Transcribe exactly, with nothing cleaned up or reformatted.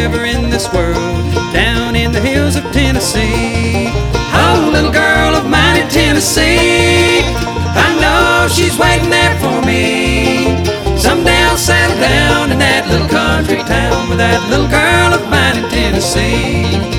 ever in this world, down in the hills of Tennessee. Oh, little girl of mine in Tennessee, I know she's waiting there for me. Someday I'll settle down in that little country town with that little girl of mine in Tennessee.